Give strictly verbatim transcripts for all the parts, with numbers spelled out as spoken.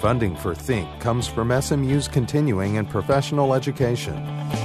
Funding for Think comes from S M U's continuing and professional education.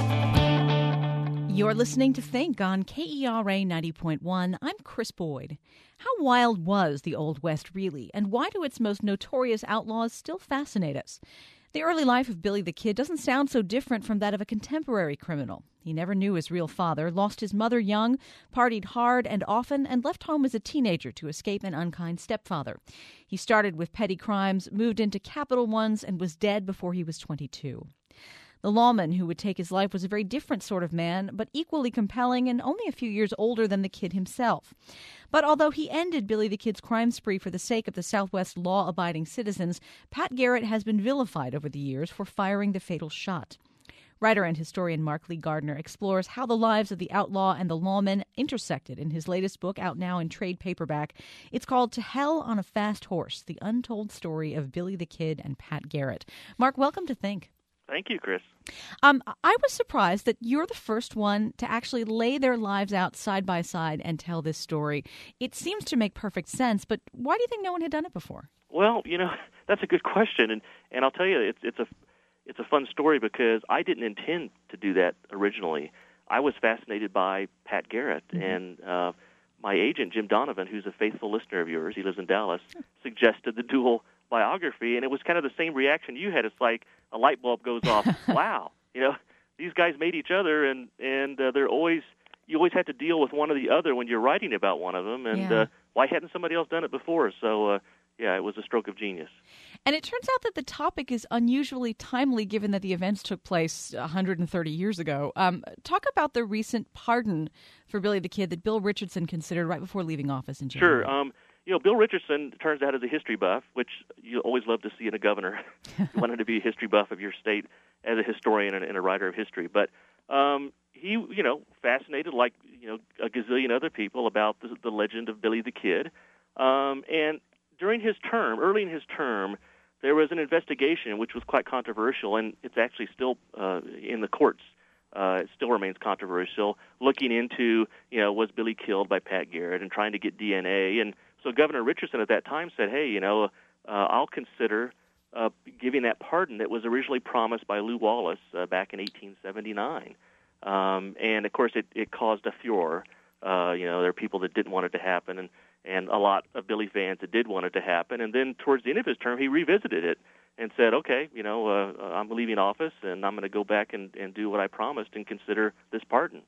You're listening to Think on K E R A ninety point one. I'm Chris Boyd. How wild was the Old West really, and why do its most notorious outlaws still fascinate us? The early life of Billy the Kid doesn't sound so different from that of a contemporary criminal. He never knew his real father, lost his mother young, partied hard and often, and left home as a teenager to escape an unkind stepfather. He started with petty crimes, moved into capital ones, and was dead before he was twenty-two. The lawman who would take his life was a very different sort of man, but equally compelling and only a few years older than the kid himself. But although he ended Billy the Kid's crime spree for the sake of the Southwest law-abiding citizens, Pat Garrett has been vilified over the years for firing the fatal shot. Writer and historian Mark Lee Gardner explores how the lives of the outlaw and the lawman intersected in his latest book, out now in trade paperback. It's called To Hell on a Fast Horse, The Untold Story of Billy the Kid and Pat Garrett. Mark, welcome to Think. Thank you, Chris. Um, I was surprised that you're the first one to actually lay their lives out side by side and tell this story. It seems to make perfect sense, but why do you think no one had done it before? Well, you know, that's a good question, and, and I'll tell you, it's it's a it's a fun story because I didn't intend to do that originally. I was fascinated by Pat Garrett, mm-hmm. and uh, my agent, Jim Donovan, who's a faithful listener of yours, he lives in Dallas, suggested the dual biography, and it was kind of the same reaction you had. It's like a light bulb goes off. Wow, you know, these guys made each other, and and uh, they're always you always have to deal with one or the other when you're writing about one of them. And yeah. uh, why hadn't somebody else done it before? So uh, yeah, it was a stroke of genius. And it turns out that the topic is unusually timely, given that the events took place one hundred thirty years ago. Um, talk about the recent pardon for Billy the Kid that Bill Richardson considered right before leaving office in January. Sure. Um, You know, Bill Richardson turns out is a history buff, which you always love to see in a governor. You wanted to be a history buff of your state as a historian and, and a writer of history. But um, he, you know, fascinated like, you know, a gazillion other people about the, the legend of Billy the Kid. Um, and during his term, early in his term, there was an investigation which was quite controversial, and it's actually still uh, in the courts. Uh, it still remains controversial, looking into, you know, was Billy killed by Pat Garrett and trying to get D N A. And so Governor Richardson at that time said, hey, you know, uh, I'll consider uh, giving that pardon that was originally promised by Lew Wallace uh, back in eighteen seventy-nine. Um, and, of course, it, it caused a furor. Uh, you know, there are people that didn't want it to happen, and, and a lot of Billy fans that did want it to happen. And then towards the end of his term, he revisited it and said, okay, you know, uh, I'm leaving office, and I'm going to go back and, and do what I promised and consider this pardon.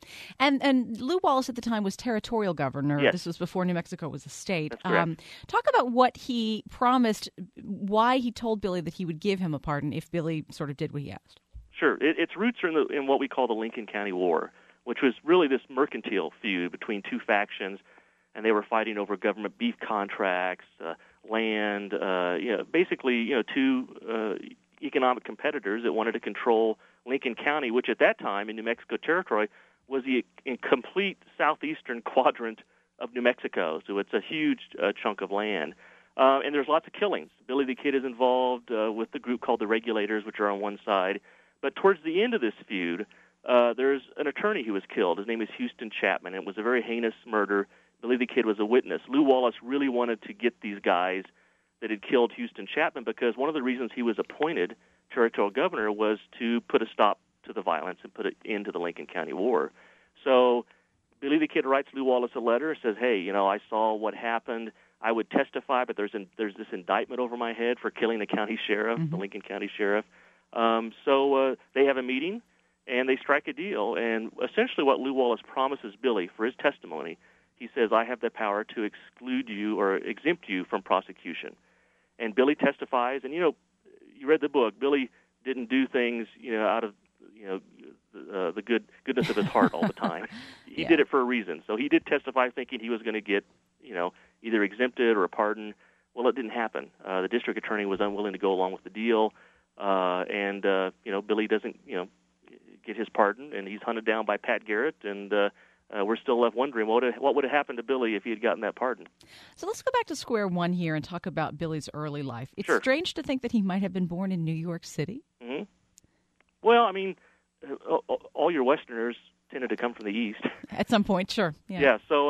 And and Lew Wallace at the time was territorial governor. Yes. This was before New Mexico was a state. That's correct. Um, talk about what he promised, why he told Billy that he would give him a pardon if Billy sort of did what he asked. Sure. It, its roots are in, the, in what we call the Lincoln County War, which was really this mercantile feud between two factions, and they were fighting over government beef contracts, uh, land, uh, you know, basically, you know, two uh, economic competitors that wanted to control Lincoln County, which at that time in New Mexico Territory was the complete southeastern quadrant of New Mexico. So it's a huge uh, chunk of land. Uh, and there's lots of killings. Billy the Kid is involved uh, with the group called the Regulators, which are on one side. But towards the end of this feud, uh, there's an attorney who was killed. His name is Houston Chapman. It was a very heinous murder. Billy the Kid was a witness. Lew Wallace really wanted to get these guys that had killed Houston Chapman because one of the reasons he was appointed territorial governor was to put a stop to the violence and put an end to the Lincoln County War. So Billy the Kid writes Lew Wallace a letter, says, hey, you know, I saw what happened. I would testify, but there's an, there's this indictment over my head for killing the county sheriff, mm-hmm. the Lincoln County sheriff. Um, so uh, they have a meeting, and they strike a deal. And essentially what Lew Wallace promises Billy for his testimony, he says, I have the power to exclude you or exempt you from prosecution. And Billy testifies, and, you know, you read the book. Billy didn't do things, you know, out of, you know, uh, the good goodness of his heart all the time. He yeah. did it for a reason. So he did testify thinking he was going to get, you know, either exempted or a pardon. Well, it didn't happen. Uh, the district attorney was unwilling to go along with the deal, uh, and, uh, you know, Billy doesn't, you know, get his pardon, and he's hunted down by Pat Garrett, and uh, uh, we're still left wondering what would, have, what would have happened to Billy if he had gotten that pardon. So let's go back to square one here and talk about Billy's early life. It's Sure. strange to think that he might have been born in New York City. Mm-hmm. Well, I mean, all your Westerners tended to come from the East. At some point, sure. Yeah. Yeah, so um,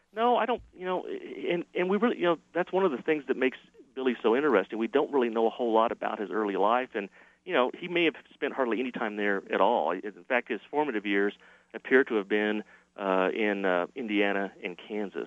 No, I don't. You know, and and we really, you know, that's one of the things that makes Billy so interesting. We don't really know a whole lot about his early life, and you know, he may have spent hardly any time there at all. In fact, his formative years appear to have been uh, in uh, Indiana and Kansas.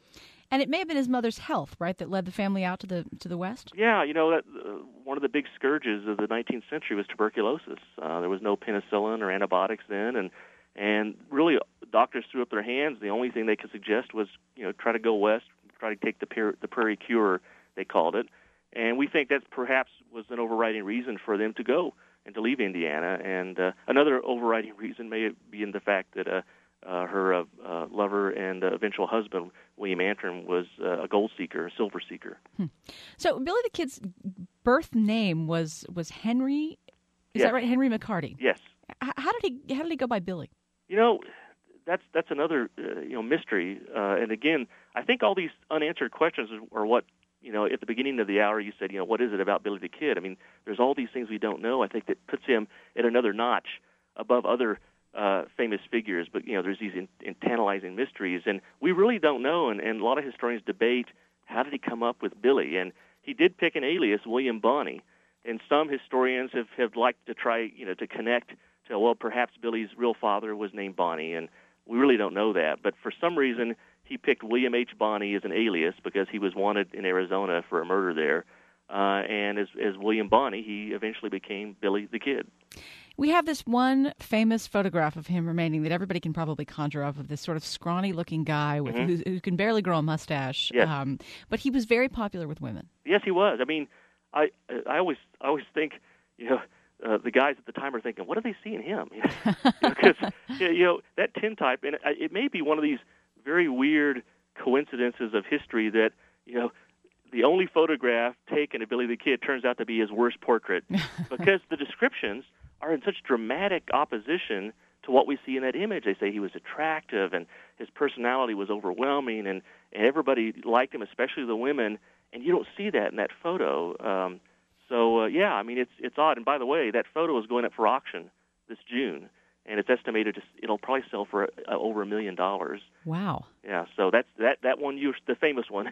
And it may have been his mother's health, right, that led the family out to the to the West? Yeah, you know, that uh, one of the big scourges of the nineteenth century was tuberculosis. Uh, there was no penicillin or antibiotics then, and and really doctors threw up their hands. The only thing they could suggest was, you know, try to go west, try to take the, per- the prairie cure, they called it. And we think that perhaps was an overriding reason for them to go and to leave Indiana. And uh, another overriding reason may be in the fact that uh, uh, her uh, uh, lover and uh, eventual husband, William Antrim, was uh, a gold seeker, a silver seeker. Hmm. So Billy the Kid's birth name was was Henry. Is yes. that right? Henry McCarty. Yes. H- how did he How did he go by Billy? You know, that's that's another uh, you know mystery. Uh, and again, I think all these unanswered questions are what. You know, at the beginning of the hour, you said, you know, what is it about Billy the Kid? I mean, there's all these things we don't know. I think that puts him at another notch above other uh, famous figures. But, you know, there's these in, in tantalizing mysteries. And we really don't know, and, and a lot of historians debate, how did he come up with Billy? And he did pick an alias, William Bonney. And some historians have, have liked to try, you know, to connect to, well, perhaps Billy's real father was named Bonney. And we really don't know that. But for some reason, he picked William H. Bonney as an alias because he was wanted in Arizona for a murder there. Uh, and as, as William Bonney, he eventually became Billy the Kid. We have this one famous photograph of him remaining that everybody can probably conjure up, of this sort of scrawny-looking guy with Mm-hmm. who, who can barely grow a mustache. Yes. Um, but he was very popular with women. Yes, he was. I mean, I I always I always think, you know, uh, the guys at the time are thinking, what do they see in him? Because you know that tintype, and it, it may be one of these very weird coincidences of history that, you know, the only photograph taken of Billy the Kid turns out to be his worst portrait because the descriptions are in such dramatic opposition to what we see in that image. They say he was attractive and his personality was overwhelming, and, and everybody liked him, especially the women, and you don't see that in that photo. Um, so, uh, yeah, I mean, it's it's odd. And by the way, that photo is going up for auction this June. And it's estimated to, it'll probably sell for uh, over a million dollars. Wow. Yeah, so that's that that one, you the famous one, uh,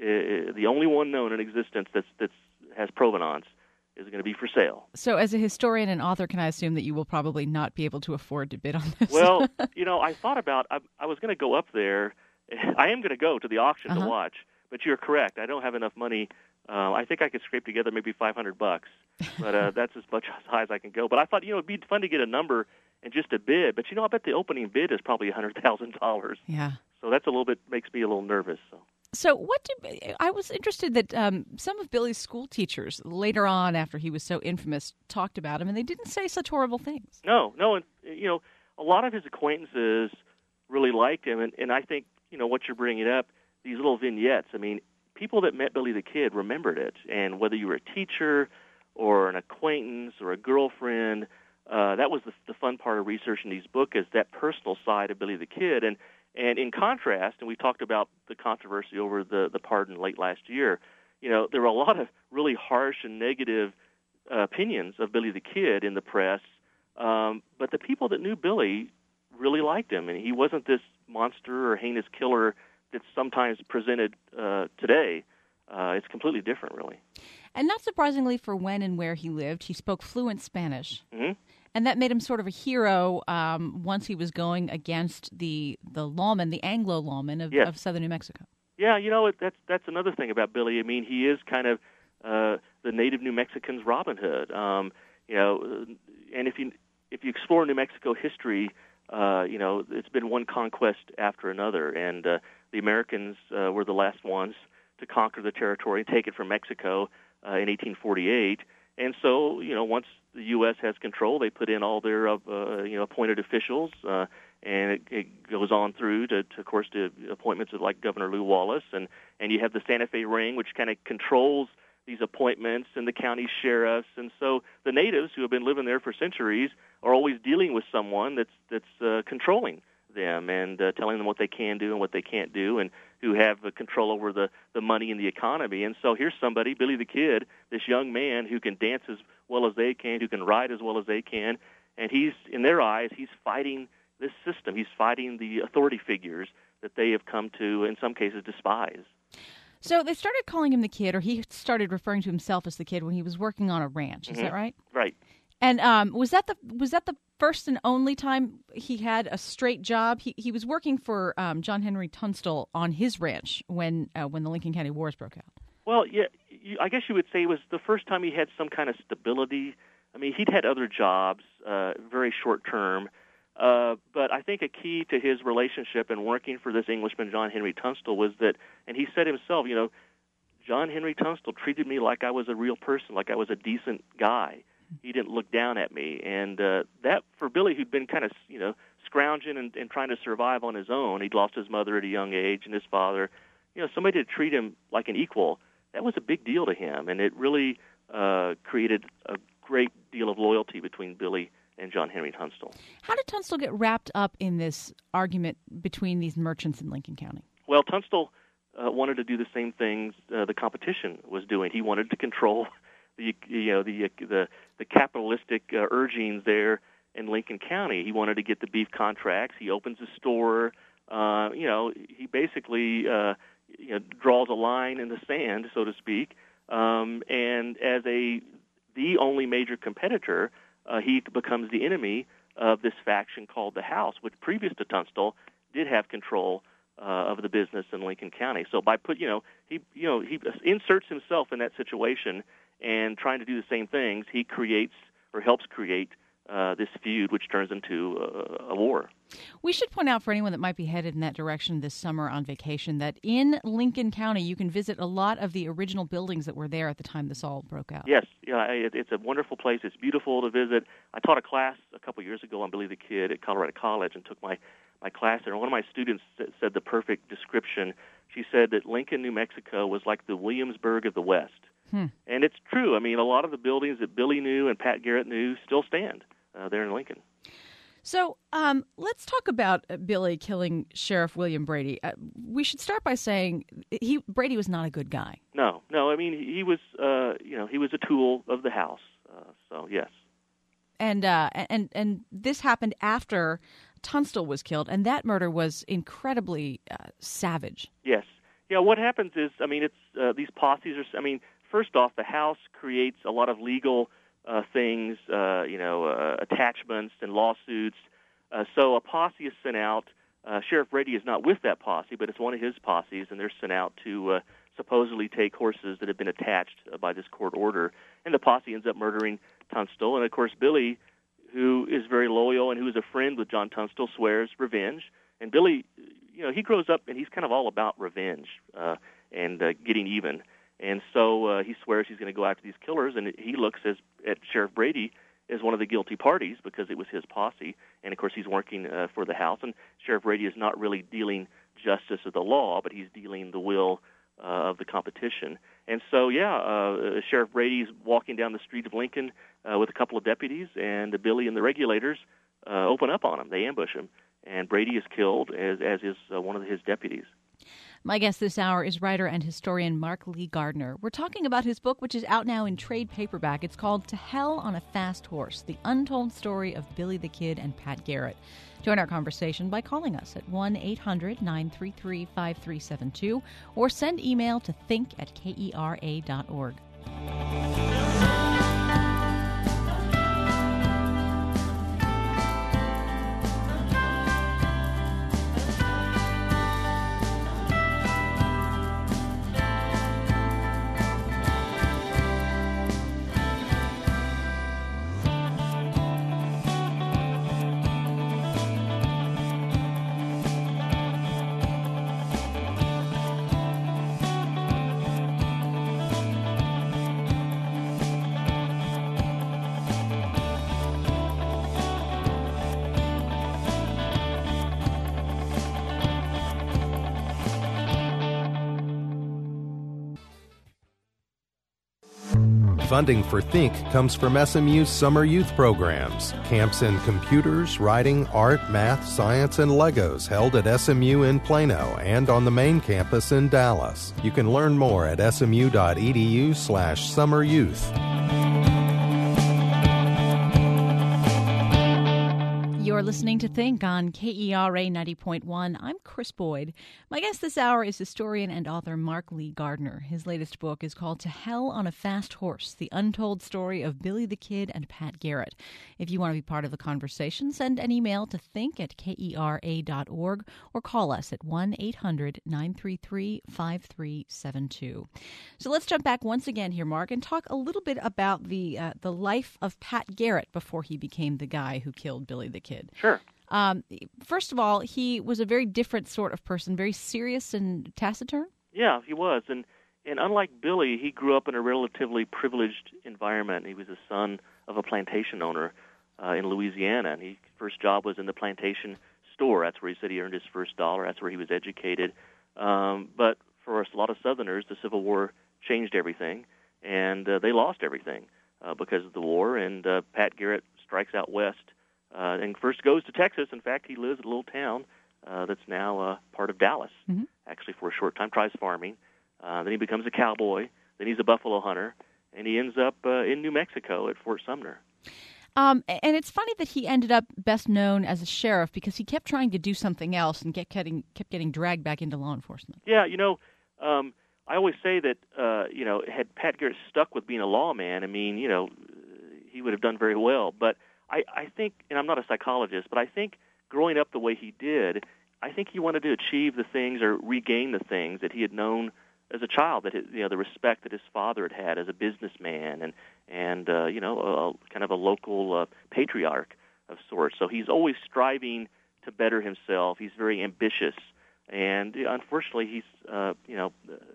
the only one known in existence that's that's has provenance, is going to be for sale. So, as a historian and author, can I assume that you will probably not be able to afford to bid on this? Well, you know, I thought about I, I was going to go up there. I am going to go to the auction uh-huh. to watch, but you're correct. I don't have enough money. Uh, I think I could scrape together maybe five hundred bucks, but uh, that's as much as high as I can go. But I thought, you know, it'd be fun to get a number and just a bid. But, you know, I bet the opening bid is probably one hundred thousand dollars. Yeah. So that's a little bit, makes me a little nervous. So, so what did, I was interested that um, some of Billy's school teachers later on, after he was so infamous, talked about him, and they didn't say such horrible things. No, no. And, you know, a lot of his acquaintances really liked him. And, and I think, you know, what you're bringing up, these little vignettes, I mean, people that met Billy the Kid remembered it. And whether you were a teacher or an acquaintance or a girlfriend, Uh, that was the, the fun part of researching these books, is that personal side of Billy the Kid. And and in contrast, and we talked about the controversy over the, the pardon late last year, you know, there were a lot of really harsh and negative uh, opinions of Billy the Kid in the press. Um, but the people that knew Billy really liked him, and he wasn't this monster or heinous killer that's sometimes presented uh, today. Uh, it's completely different, really. And not surprisingly, for when and where he lived, he spoke fluent Spanish. Mm-hmm. And that made him sort of a hero um, once he was going against the the lawmen, the Anglo lawmen of, yes. of southern New Mexico. Yeah, you know, that's that's another thing about Billy. I mean, he is kind of uh, the native New Mexicans' Robin Hood. Um, you know, and if you if you explore New Mexico history, uh, you know, it's been one conquest after another, and uh, the Americans uh, were the last ones to conquer the territory and take it from Mexico uh, in eighteen forty-eight. And so, you know, once the U S has control, they put in all their, uh, you know, appointed officials, uh, and it, it goes on through to, to, of course, to appointments of like Governor Lew Wallace, and, and you have the Santa Fe Ring, which kind of controls these appointments, and the county sheriffs. And so the natives who have been living there for centuries are always dealing with someone that's that's uh, controlling them and uh, telling them what they can do and what they can't do, and who have uh, control over the, the money and the economy. And so here's somebody, Billy the Kid, this young man who can dance as well as they can, who can ride as well as they can, and he's, in their eyes, he's fighting this system. He's fighting the authority figures that they have come to, in some cases, despise. So they started calling him the Kid, or he started referring to himself as the Kid when he was working on a ranch. Is mm-hmm. that right? Right. And um, was that the was that the first and only time he had a straight job? He he was working for um, John Henry Tunstall on his ranch when uh, when the Lincoln County Wars broke out. Well, yeah, you, I guess you would say it was the first time he had some kind of stability. I mean, he'd had other jobs, uh, very short term, uh, but I think a key to his relationship and working for this Englishman, John Henry Tunstall, was that, and he said himself, you know, John Henry Tunstall treated me like I was a real person, like I was a decent guy. He didn't look down at me, and uh, that for Billy, who'd been kind of, you know, scrounging and, and trying to survive on his own. He'd lost his mother at a young age, and his father. You know, somebody to treat him like an equal. That was a big deal to him, and it really uh, created a great deal of loyalty between Billy and John Henry Tunstall. How did Tunstall get wrapped up in this argument between these merchants in Lincoln County? Well, Tunstall uh, wanted to do the same things uh, the competition was doing. He wanted to control the you know the the, the capitalistic uh, urgings there in Lincoln County. He wanted to get the beef contracts. He opens a store. Uh, you know, he basically uh, you know, draws a line in the sand, so to speak. Um, and as a the only major competitor, uh, he becomes the enemy of this faction called the House, which previous to Tunstall did have control uh, of the business in Lincoln County. So by put you know he you know he inserts himself in that situation. And trying to do the same things, he creates or helps create uh, this feud, which turns into a, a war. We should point out for anyone that might be headed in that direction this summer on vacation that in Lincoln County you can visit a lot of the original buildings that were there at the time this all broke out. Yes, yeah, it, it's a wonderful place. It's beautiful to visit. I taught a class a couple years ago on Billy the Kid at Colorado College and took my, my class there. And one of my students said the perfect description. She said that Lincoln, New Mexico was like the Williamsburg of the West. Hmm. And it's true. I mean, a lot of the buildings that Billy knew and Pat Garrett knew still stand uh, there in Lincoln. So um, let's talk about uh, Billy killing Sheriff William Brady. Uh, we should start by saying he Brady was not a good guy. No, no. I mean, he was, uh, you know, he was a tool of the House. Uh, so yes. And uh, and and this happened after Tunstall was killed, and that murder was incredibly uh, savage. Yes. Yeah. What happens is, I mean, it's uh, these posses are. I mean. First off, the House creates a lot of legal uh, things, uh, you know, uh, attachments and lawsuits. Uh, so a posse is sent out. Uh, Sheriff Brady is not with that posse, but it's one of his posses, and they're sent out to uh, supposedly take horses that have been attached uh, by this court order. And the posse ends up murdering Tunstall. And, of course, Billy, who is very loyal and who is a friend with John Tunstall, swears revenge. And Billy, you know, he grows up and he's kind of all about revenge uh, and uh, getting even. And so uh, he swears he's going to go after these killers, and he looks as, at Sheriff Brady as one of the guilty parties because it was his posse. And, of course, he's working uh, for the House. And Sheriff Brady is not really dealing justice of the law, but he's dealing the will uh, of the competition. And so, yeah, uh, Sheriff Brady's walking down the street of Lincoln uh, with a couple of deputies, and Billy and the regulators uh, open up on him. They ambush him. And Brady is killed, as, as is uh, one of his deputies. My guest this hour is writer and historian Mark Lee Gardner. We're talking about his book, which is out now in trade paperback. It's called To Hell on a Fast Horse, The Untold Story of Billy the Kid and Pat Garrett. Join our conversation by calling us at one eight hundred nine three three five three seven two or send email to think at kera dot org. Funding for Think comes from S M U's summer youth programs. Camps in computers, writing, art, math, science, and Legos held at S M U in Plano and on the main campus in Dallas. You can learn more at smu.edu slash summeryouth. You're You're listening to Think on K E R A ninety point one. I'm Chris Boyd. My guest this hour is historian and author Mark Lee Gardner. His latest book is called To Hell on a Fast Horse, The Untold Story of Billy the Kid and Pat Garrett. If you want to be part of the conversation, send an email to think at K E R A dot org or call us at one eight hundred nine three three five three seven two. So let's jump back once again here, Mark, and talk a little bit about the uh, the life of Pat Garrett before he became the guy who killed Billy the Kid. Sure. Um, first of all, he was a very different sort of person, very serious and taciturn. Yeah, he was. And, and unlike Billy, he grew up in a relatively privileged environment. He was the son of a plantation owner uh, in Louisiana, and his first job was in the plantation store. That's where he said he earned his first dollar. That's where he was educated. Um, but for a lot of Southerners, the Civil War changed everything, and uh, they lost everything uh, because of the war. And uh, Pat Garrett strikes out west uh, and first goes to Texas. In fact, he lives in a little town uh, that's now uh, part of Dallas, mm-hmm. actually for a short time, tries farming. Uh, then he becomes a cowboy. Then he's a buffalo hunter, and he ends up uh, in New Mexico at Fort Sumner. Um, and it's funny that he ended up best known as a sheriff because he kept trying to do something else and get getting, kept getting dragged back into law enforcement. Yeah, you know, um, I always say that, uh, you know, had Pat Garrett stuck with being a lawman, I mean, you know, he would have done very well. But I, I think, and I'm not a psychologist, but I think growing up the way he did, I think he wanted to achieve the things or regain the things that he had known as a child, that his, you know, the respect that his father had had as a businessman and, and uh, you know, a, kind of a local uh, patriarch of sorts. So he's always striving to better himself. He's very ambitious. And unfortunately, he's, uh, you know,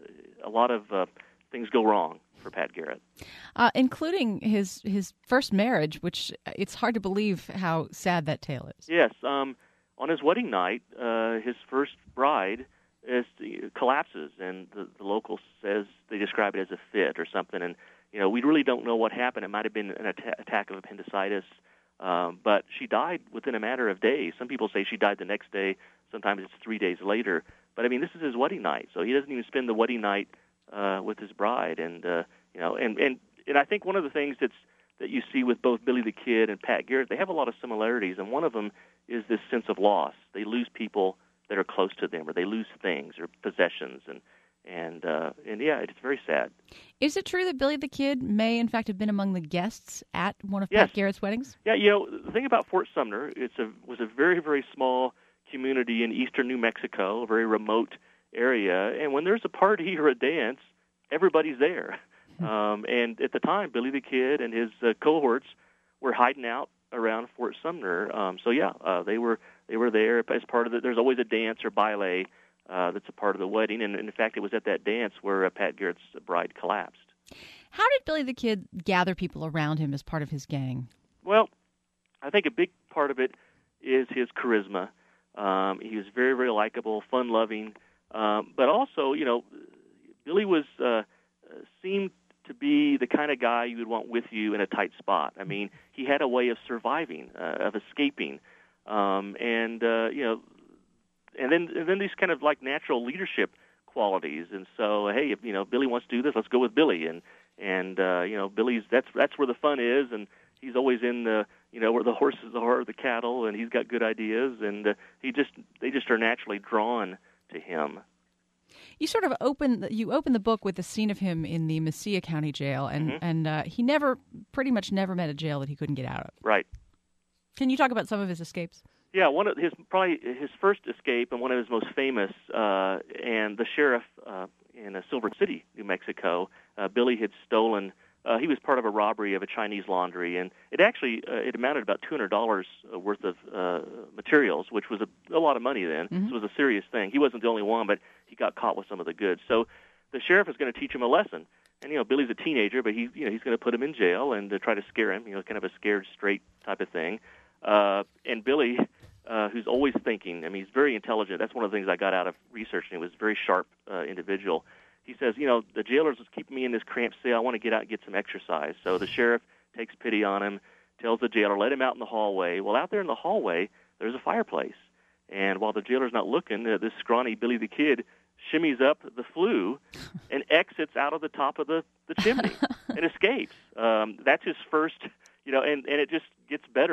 a lot of uh, things go wrong for Pat Garrett. Uh, including his his first marriage, which it's hard to believe how sad that tale is. Yes. Um, on his wedding night, uh, his first bride is, collapses, and the, the local says they describe it as a fit or something. And, you know, we really don't know what happened. It might have been an atta- attack of appendicitis, um, but she died within a matter of days. Some people say she died the next day. Sometimes it's three days later. But, I mean, this is his wedding night, so he doesn't even spend the wedding night uh, with his bride. And, uh, you know, and, and, and I think one of the things that's that you see with both Billy the Kid and Pat Garrett, they have a lot of similarities, and one of them is this sense of loss. They lose people that are close to them, or they lose things or possessions, and and uh, and yeah, it's very sad. Is it true that Billy the Kid may, in fact, have been among the guests at one of yes. Pat Garrett's weddings? Yeah, you know, the thing about Fort Sumner, it's a was a very very small community in eastern New Mexico, a very remote area, and when there's a party or a dance, everybody's there. um, and at the time, Billy the Kid and his uh, cohorts were hiding out around Fort Sumner. Um, so yeah, uh, they were they were there as part of the. There's always a dance or baile uh, that's a part of the wedding, and in fact, it was at that dance where uh, Pat Garrett's bride collapsed. How did Billy the Kid gather people around him as part of his gang? Well, I think a big part of it is his charisma. Um, he was very very likable, fun-loving, um, but also, you know, Billy was uh, seemed to be the kind of guy you would want with you in a tight spot. I mean, he had a way of surviving, uh, of escaping, um, and uh, you know, and then and then these kind of like natural leadership qualities. And so, hey, if you know Billy wants to do this, let's go with Billy. And and uh, you know, Billy's that's that's where the fun is, and he's always in the you know where the horses are, the cattle, and he's got good ideas, and uh, he just they just are naturally drawn to him. You sort of open you open the book with the scene of him in the Mesilla County Jail, and mm-hmm. and uh, he never, pretty much never met a jail that he couldn't get out of. Right. Can you talk about some of his escapes? Yeah, one of his probably his first escape and one of his most famous, uh, and the sheriff uh, in uh, Silver City, New Mexico, uh, Billy had stolen. Uh, he was part of a robbery of a Chinese laundry, and it actually uh, it amounted about two hundred dollars worth of uh, materials, which was a, a lot of money then. Mm-hmm. This was a serious thing. He wasn't the only one, but he got caught with some of the goods. So the sheriff is going to teach him a lesson. And you know, Billy's a teenager, but he you know he's going to put him in jail and uh, try to scare him. You know, kind of a scared straight type of thing. Uh, and Billy, uh, who's always thinking. I mean, he's very intelligent. That's one of the things I got out of researching. He was a very sharp uh, individual. He says, you know, the jailers is keeping me in this cramped cell. I want to get out and get some exercise. So the sheriff takes pity on him, tells the jailer, let him out in the hallway. Well, out there in the hallway, there's a fireplace. And while the jailer's not looking, uh, this scrawny Billy the Kid shimmies up the flue and exits out of the top of the, the chimney and escapes. Um, that's his first, you know, and, and it just gets better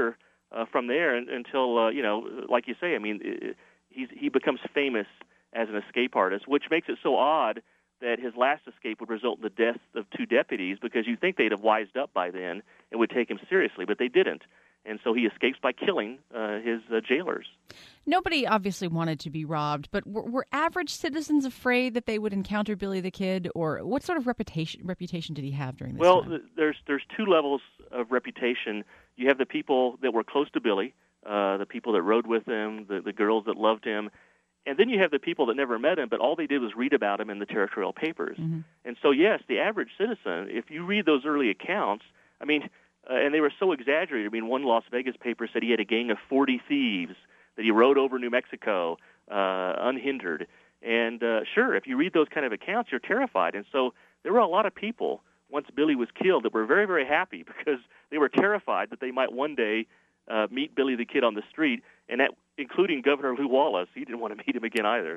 uh, from there and, until, uh, you know, like you say, I mean, it, he's, he becomes famous as an escape artist, which makes it so odd that his last escape would result in the death of two deputies, because you think they'd have wised up by then and would take him seriously, but they didn't. And so he escapes by killing uh, his uh, jailers. Nobody obviously wanted to be robbed, but were, were average citizens afraid that they would encounter Billy the Kid, or what sort of reputation reputation did he have during this well, time? Well, there's there's two levels of reputation. You have the people that were close to Billy, uh, the people that rode with him, the, the girls that loved him, and then you have the people that never met him, but all they did was read about him in the territorial papers. Mm-hmm. And so, yes, the average citizen, if you read those early accounts, I mean, uh, and they were so exaggerated. I mean, one Las Vegas paper said he had a gang of forty thieves, that he rode over New Mexico uh, unhindered. And uh, sure, if you read those kind of accounts, you're terrified. And so there were a lot of people, once Billy was killed, that were very, very happy because they were terrified that they might one day uh, meet Billy the Kid on the street, and that including Governor Lew Wallace. He didn't want to meet him again either.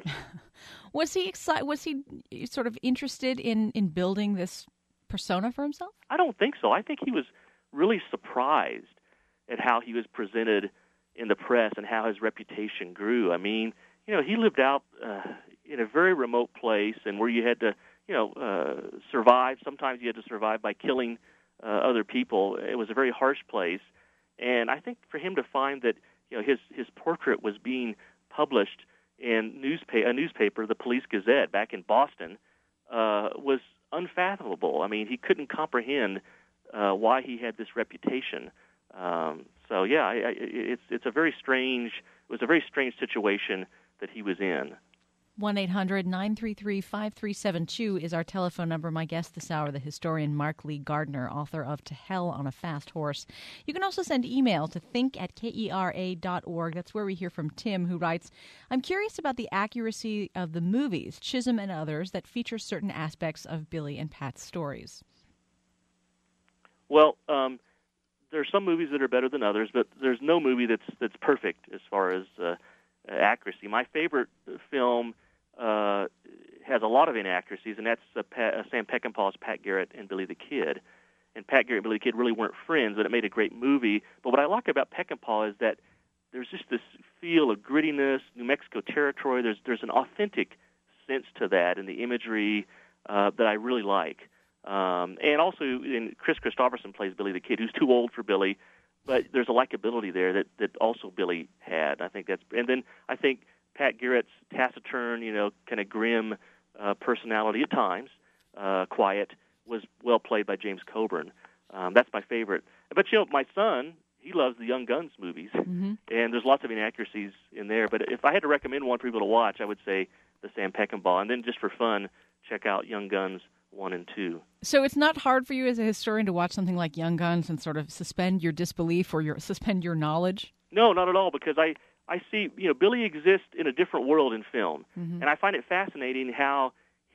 Was he excited? Was he sort of interested in, in building this persona for himself? I don't think so. I think he was really surprised at how he was presented in the press and how his reputation grew. I mean, you know, he lived out uh, in a very remote place, and where you had to, you know, uh, survive. Sometimes you had to survive by killing uh, other people. It was a very harsh place, and I think for him to find that, you know, his his portrait was being published in newspa- a newspaper, the Police Gazette, back in Boston, uh, was unfathomable. I mean, he couldn't comprehend uh, why he had this reputation. Um, so yeah, I, I, it's it's a very strange. It was a very strange situation that he was in. one eight hundred nine three three five three seven two is our telephone number. My guest this hour, the historian Mark Lee Gardner, author of To Hell on a Fast Horse. You can also send email to think at kera dot org. That's where we hear from Tim, who writes, I'm curious about the accuracy of the movies, Chisholm and others, that feature certain aspects of Billy and Pat's stories. Well, um, there are some movies that are better than others, but there's no movie that's that's perfect as far as uh, accuracy. My favorite film uh, has a lot of inaccuracies, and that's uh, Pat, uh, Sam Peckinpah's Pat Garrett and Billy the Kid. And Pat Garrett and Billy the Kid really weren't friends, but it made a great movie. But what I like about Peckinpah is that there's just this feel of grittiness, New Mexico territory. There's there's an authentic sense to that, and the imagery uh, that I really like. Um, and also, in Chris Christopherson plays Billy the Kid, who's too old for Billy, but there's a likability there that, that also Billy had. I think that's, and then I think Pat Garrett's taciturn, you know, kind of grim uh, personality at times, uh, quiet, was well played by James Coburn. Um, that's my favorite. But you know, my son, he loves the Young Guns movies, mm-hmm. and there's lots of inaccuracies in there. But if I had to recommend one for people to watch, I would say the Sam Peckinpah, and then just for fun, check out Young Guns one and two. So it's not hard for you as a historian to watch something like Young Guns and sort of suspend your disbelief or your suspend your knowledge? No, not at all, because I, I see, you know, Billy exists in a different world in film, mm-hmm. and I find it fascinating how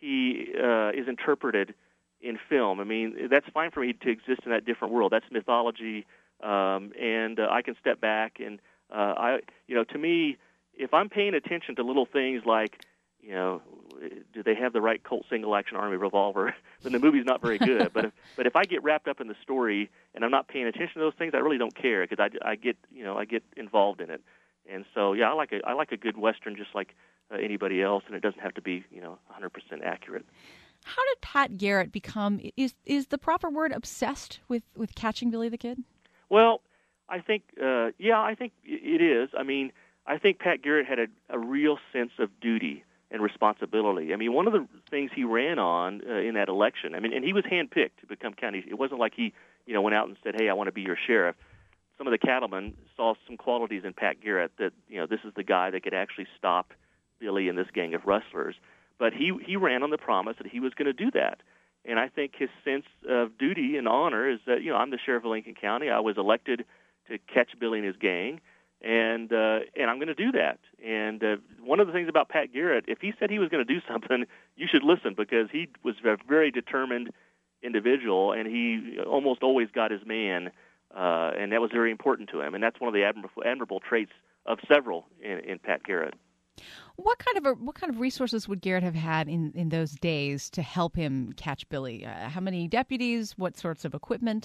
he uh, is interpreted in film. I mean, that's fine for me to exist in that different world. That's mythology, um, and uh, I can step back and, uh, I, you know, to me, if I'm paying attention to little things like, you know, do they have the right Colt single-action Army revolver, then the movie's not very good. but if, but if I get wrapped up in the story and I'm not paying attention to those things, I really don't care because I, I get you know I get involved in it. And so yeah, I like a I like a good Western just like uh, anybody else, and it doesn't have to be you know one hundred percent accurate. How did Pat Garrett become? Is is the proper word obsessed with, with catching Billy the Kid? Well, I think uh, yeah, I think it is. I mean, I think Pat Garrett had a, a real sense of duty and responsibility. I mean, one of the things he ran on uh, in that election, I mean, and he was handpicked to become county. It wasn't like he, you know, went out and said, "Hey, I want to be your sheriff." Some of the cattlemen saw some qualities in Pat Garrett that, you know, this is the guy that could actually stop Billy and this gang of rustlers. But he he ran on the promise that he was going to do that. And I think his sense of duty and honor is that, you know, I'm the sheriff of Lincoln County. I was elected to catch Billy and his gang. And uh, and I'm going to do that. And uh, one of the things about Pat Garrett, if he said he was going to do something, you should listen because he was a very determined individual, and he almost always got his man, uh, and that was very important to him. And that's one of the admirable, admirable traits of several in, in Pat Garrett. What kind of a, what kind of resources would Garrett have had in, in those days to help him catch Billy? Uh, how many deputies? What sorts of equipment?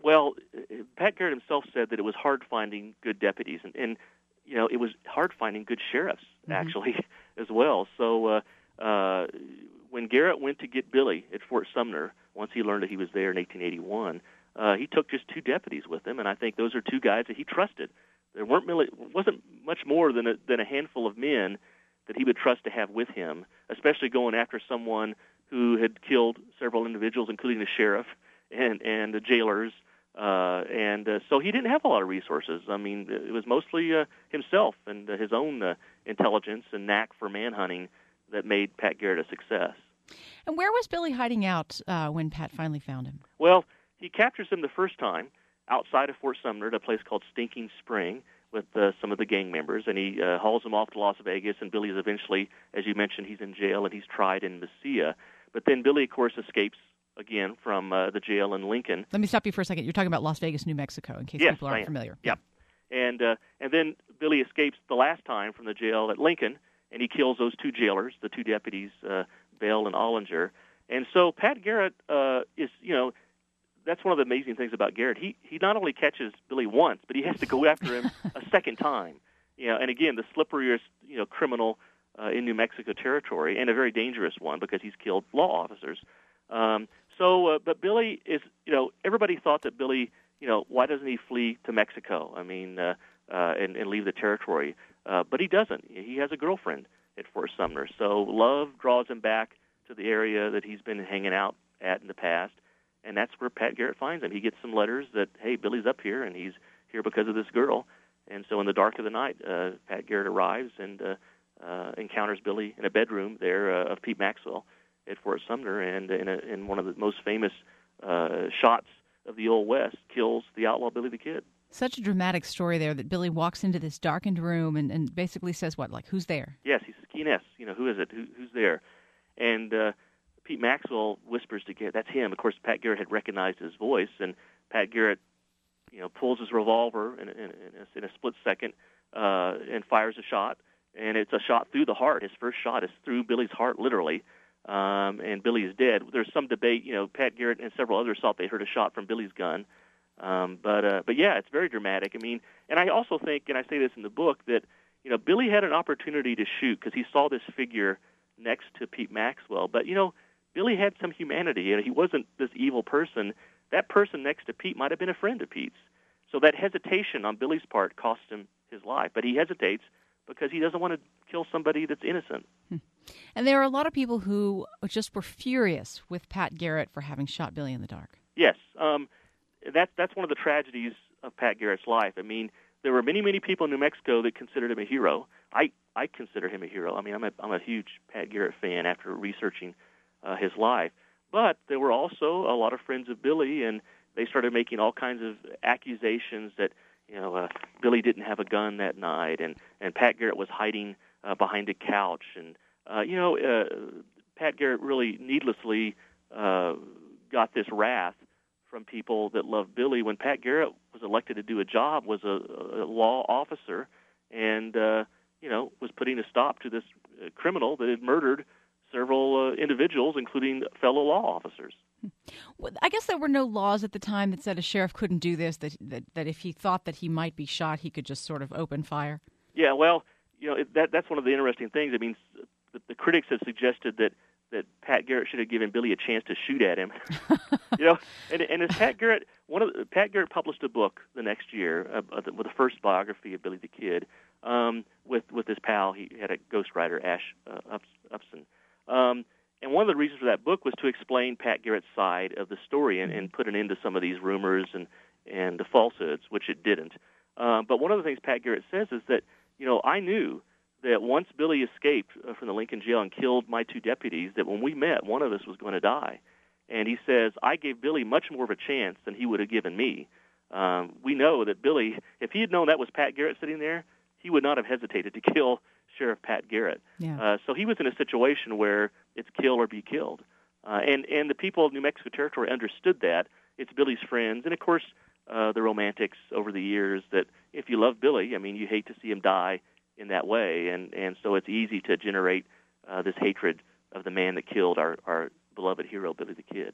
Well, Pat Garrett himself said that it was hard finding good deputies, and, and you know, it was hard finding good sheriffs, mm-hmm. actually, as well. So uh, uh, when Garrett went to get Billy at Fort Sumner, once he learned that he was there in eighteen eighty-one, uh, he took just two deputies with him, and I think those are two guys that he trusted. There weren't really, wasn't much more than a, than a handful of men that he would trust to have with him, especially going after someone who had killed several individuals, including the sheriff and, and the jailers. Uh, and uh, so he didn't have a lot of resources. I mean, it was mostly uh, himself and uh, his own uh, intelligence and knack for manhunting that made Pat Garrett a success. And where was Billy hiding out uh, when Pat finally found him? Well, he captures him the first time outside of Fort Sumner at a place called Stinking Spring with uh, some of the gang members, and he uh, hauls him off to Las Vegas, and Billy is eventually, as you mentioned, he's in jail, and he's tried in Mesilla. But then Billy, of course, escapes again from uh, the jail in Lincoln. Let me stop you for a second. You're talking about Las Vegas, New Mexico, in case yes, people aren't familiar. Yep. And uh, and then Billy escapes the last time from the jail at Lincoln, and he kills those two jailers, the two deputies, uh, Bell and Ollinger. And so Pat Garrett uh, is, you know, that's one of the amazing things about Garrett. He he not only catches Billy once, but he has to go after him a second time. You know, and again, the slipperiest, you know, criminal uh, in New Mexico territory, and a very dangerous one because he's killed law officers. Um, so, uh, but Billy is, you know, everybody thought that Billy, you know, why doesn't he flee to Mexico? I mean, uh, uh, and, and leave the territory? Uh, but he doesn't. He has a girlfriend at Fort Sumner. So love draws him back to the area that he's been hanging out at in the past, and that's where Pat Garrett finds him. He gets some letters that, hey, Billy's up here, and he's here because of this girl. And so in the dark of the night, uh, Pat Garrett arrives and uh, uh, encounters Billy in a bedroom there uh, of Pete Maxwell at Fort Sumner, and in, a, in one of the most famous uh, shots of the Old West, kills the outlaw Billy the Kid. Such a dramatic story there that Billy walks into this darkened room and, and basically says, what, like, who's there? Yes, he's Keen-S, you know, who is it, who, who's there? And uh, Pete Maxwell whispers to Garrett, that's him. Of course, Pat Garrett had recognized his voice, and Pat Garrett, you know, pulls his revolver in, in, in, a, in a split second uh, and fires a shot, and it's a shot through the heart. His first shot is through Billy's heart, literally. Um, and Billy is dead. There's some debate. You know, Pat Garrett and several others thought they heard a shot from Billy's gun. Um, but uh, but yeah, it's very dramatic. I mean, and I also think, and I say this in the book, that you know Billy had an opportunity to shoot because he saw this figure next to Pete Maxwell. But you know, Billy had some humanity. You know, he wasn't this evil person. That person next to Pete might have been a friend of Pete's. So that hesitation on Billy's part cost him his life. But he hesitates because he doesn't want to kill somebody that's innocent. Hmm. And there are a lot of people who just were furious with Pat Garrett for having shot Billy in the dark. Yes, um, that, that's one of the tragedies of Pat Garrett's life. I mean, there were many, many people in New Mexico that considered him a hero. I, I consider him a hero. I mean, I'm a, I'm a huge Pat Garrett fan after researching uh, his life. But there were also a lot of friends of Billy, and they started making all kinds of accusations that, you know, uh, Billy didn't have a gun that night, and, and Pat Garrett was hiding uh, behind a couch. And, uh, you know, uh, Pat Garrett really needlessly uh, got this wrath from people that loved Billy when Pat Garrett was elected to do a job, was a, a law officer, and, uh, you know, was putting a stop to this uh, criminal that had murdered several uh, individuals, including fellow law officers. Well, I guess there were no laws at the time that said a sheriff couldn't do this, that, that that if he thought that he might be shot, he could just sort of open fire. Yeah, well, you know, it, that that's one of the interesting things. I mean, the, the critics have suggested that, that Pat Garrett should have given Billy a chance to shoot at him. you know, and and as Pat Garrett, one of the, Pat Garrett published a book the next year uh, with the first biography of Billy the Kid um, with with his pal. He had a ghostwriter, Ash uh, Ups, Upson. Um, and one of the reasons for that book was to explain Pat Garrett's side of the story and, and put an end to some of these rumors and, and the falsehoods, which it didn't. Um, but one of the things Pat Garrett says is that, you know, I knew that once Billy escaped from the Lincoln jail and killed my two deputies, that when we met, one of us was going to die. And he says, I gave Billy much more of a chance than he would have given me. Um, we know that Billy, if he had known that was Pat Garrett sitting there, he would not have hesitated to kill Sheriff Pat Garrett. Yeah. Uh, so he was in a situation where it's kill or be killed. Uh, and, and the people of New Mexico Territory understood that. It's Billy's friends. And, of course, uh, the romantics over the years that if you love Billy, I mean, you hate to see him die in that way. And, and so it's easy to generate uh, this hatred of the man that killed our, our beloved hero, Billy the Kid.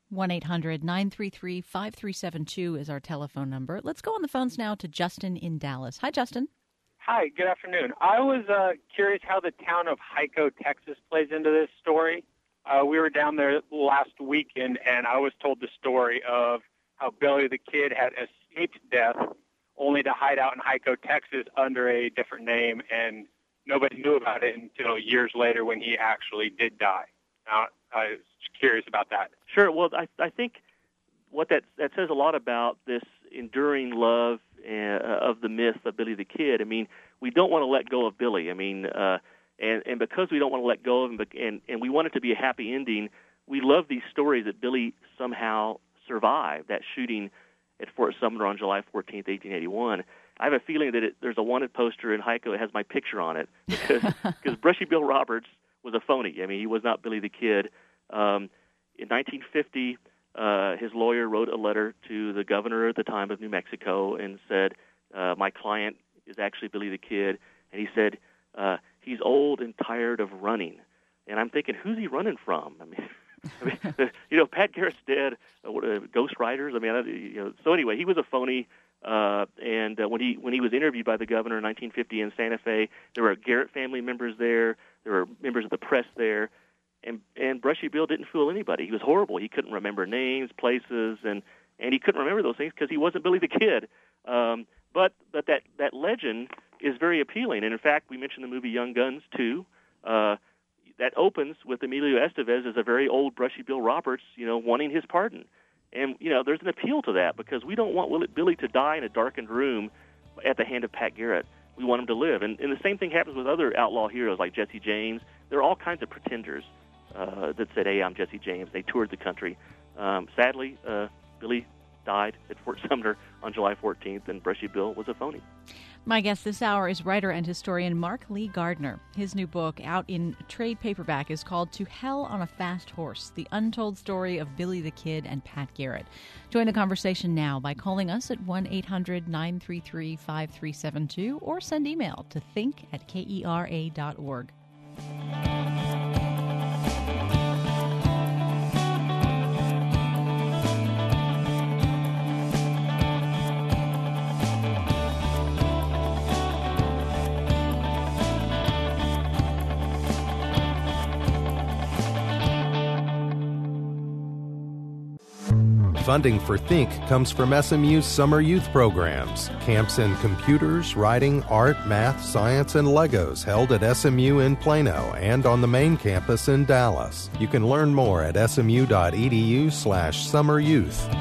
one eight hundred nine three three five three seven two is our telephone number. Let's go on the phones now to Justin in Dallas. Hi, Justin. Hi, good afternoon. I was uh, curious how the town of Hico, Texas plays into this story. Uh, we were down there last weekend, and I was told the story of how Billy the Kid had escaped death only to hide out in Hico, Texas under a different name, and nobody knew about it until years later when he actually did die. Now, I was curious about that. Sure. Well, I, I think what that that says a lot about this enduring love uh, of the myth of Billy the Kid. I mean, we don't want to let go of Billy. I mean, uh, and and because we don't want to let go of him, and and we want it to be a happy ending, we love these stories that Billy somehow survived that shooting at Fort Sumner on July fourteenth, eighteen eighty-one. I have a feeling that it, there's a wanted poster in Hico that has my picture on it because because Brushy Bill Roberts was a phony. I mean, he was not Billy the Kid. Um, in nineteen fifty, uh, his lawyer wrote a letter to the governor at the time of New Mexico and said, uh, my client is actually Billy the Kid. And he said, uh, he's old and tired of running. And I'm thinking, who's he running from? I mean, I mean you know, Pat Garrett's dead. Uh, what, uh, Ghost Riders? I mean, I, you know, so anyway, he was a phony. Uh, and uh, when he when he was interviewed by the governor in nineteen fifty in Santa Fe, there were Garrett family members there. There were members of the press there. And and Brushy Bill didn't fool anybody. He was horrible. He couldn't remember names, places, and, and he couldn't remember those things because he wasn't Billy the Kid. Um, but but that, that legend is very appealing. And, in fact, we mentioned the movie Young Guns, too. Uh, that opens with Emilio Estevez as a very old Brushy Bill Roberts, you know, wanting his pardon. And, you know, there's an appeal to that because we don't want Billy to die in a darkened room at the hand of Pat Garrett. We want him to live. And, and the same thing happens with other outlaw heroes like Jesse James. There are all kinds of pretenders uh, that said, hey, I'm Jesse James. They toured the country. Um, sadly, uh, Billy died at Fort Sumner on July fourteenth, and Brushy Bill was a phony. My guest this hour is writer and historian Mark Lee Gardner. His new book, out in trade paperback, is called To Hell on a Fast Horse, The Untold Story of Billy the Kid and Pat Garrett. Join the conversation now by calling us at one eight hundred nine three three five three seven two or send email to think at kera dot org. Funding for Think comes from S M U's summer youth programs. Camps in computers, writing, art, math, science, and Legos held at S M U in Plano and on the main campus in Dallas. You can learn more at smu.edu slash summeryouth.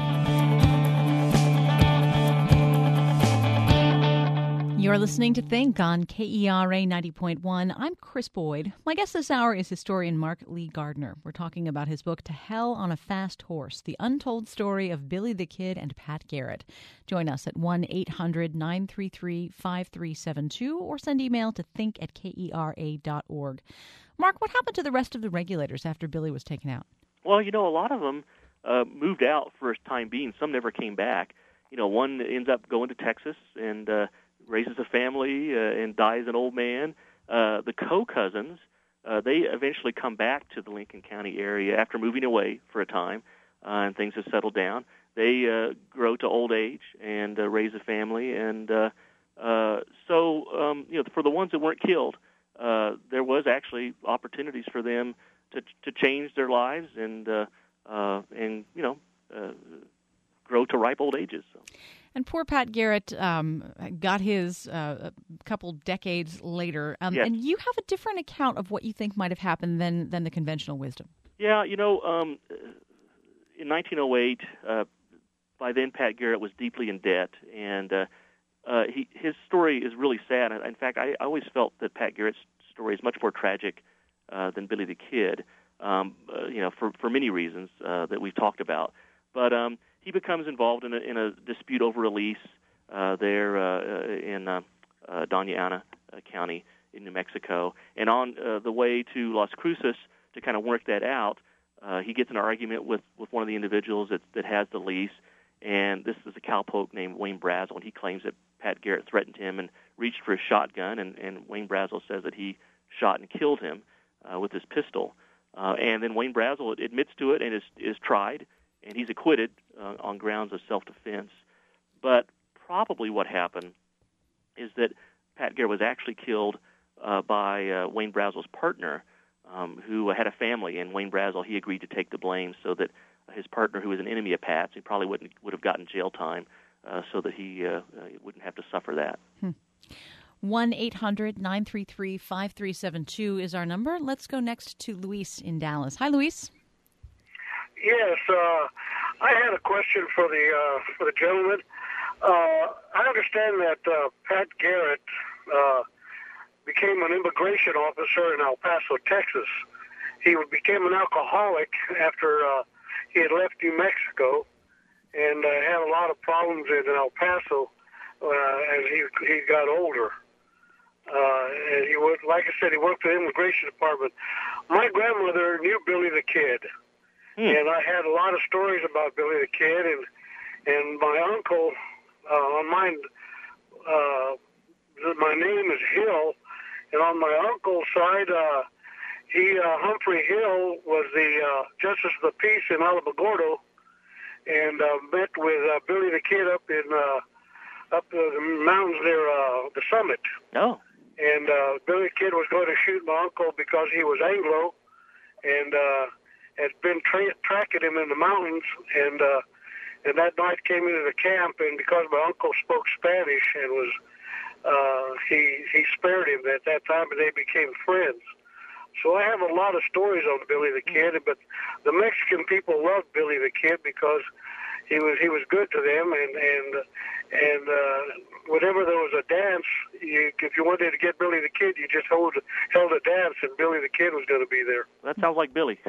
You're listening to Think on K E R A ninety point one. I'm Chris Boyd. My guest this hour is historian Mark Lee Gardner. We're talking about his book, To Hell on a Fast Horse, The Untold Story of Billy the Kid and Pat Garrett. Join us at one eight hundred nine three three five three seven two or send email to think at kera dot org. Mark, what happened to the rest of the regulators after Billy was taken out? Well, you know, a lot of them uh, moved out for a time being. Some never came back. You know, one ends up going to Texas and uh, raises a family uh, and dies an old man. Uh, the co-cousins, uh, they eventually come back to the Lincoln County area after moving away for a time, uh, and things have settled down. They uh, grow to old age and uh, raise a family. And uh, uh, so, um, you know, for the ones that weren't killed, uh, there was actually opportunities for them to to change their lives and, uh, uh, and you know, uh, grow to ripe old ages. So. And poor Pat Garrett um, got his uh, a couple decades later. Um, yes. And you have a different account of what you think might have happened than, than the conventional wisdom. Yeah, you know, um, in nineteen oh eight, uh, by then Pat Garrett was deeply in debt, and uh, uh, he, his story is really sad. In fact, I, I always felt that Pat Garrett's story is much more tragic uh, than Billy the Kid, um, uh, you know, for, for many reasons uh, that we've talked about. But um, he becomes involved in a, in a dispute over a lease uh, there uh, in uh, uh, Doña Ana uh, County in New Mexico. And on uh, the way to Las Cruces to kind of work that out, uh, he gets in an argument with, with one of the individuals that, that has the lease. And this is a cowpoke named Wayne Brazel, and he claims that Pat Garrett threatened him and reached for his shotgun, and, and Wayne Brazel says that he shot and killed him uh, with his pistol. Uh, and then Wayne Brazel admits to it and is, is tried. and he's acquitted uh, on grounds of self-defense. But probably what happened is that Pat Garrett was actually killed uh, by uh, Wayne Brazel's partner, um, who had a family, and Wayne Brazel, he agreed to take the blame so that his partner, who was an enemy of Pat's, he probably wouldn't would have gotten jail time, uh, so that he uh, uh, wouldn't have to suffer that. Hmm. one eight hundred nine three three five three seven two is our number. Let's go next to Luis in Dallas. Hi, Luis. Yes, uh, I had a question for the uh, for the gentleman. Uh, I understand that uh, Pat Garrett uh, became an immigration officer in El Paso, Texas. He became an alcoholic after uh, he had left New Mexico, and uh, had a lot of problems in El Paso uh, as he he got older. Uh, and he worked, like I said, he worked for the immigration department. My grandmother knew Billy the Kid, hmm. and I had a lot of stories about Billy the Kid, and and my uncle uh, on mine, uh, my name is Hill, and on my uncle's side, uh, he uh, Humphrey Hill was the uh, Justice of the Peace in Alamogordo, and uh, met with uh, Billy the Kid up in uh, up the mountains near uh, the summit. Oh. And uh, Billy the Kid was going to shoot my uncle because he was Anglo, and uh, had been tra- tracking him in the mountains. And uh, and that night came into the camp, and because my uncle spoke Spanish and was uh, he he spared him at that time, and they became friends. So I have a lot of stories on Billy the Kid, but the Mexican people loved Billy the Kid because he was he was good to them, and and and uh, whenever there was a dance, you, if you wanted to get Billy the Kid, you just hold, held a dance, and Billy the Kid was going to be there. That sounds like Billy.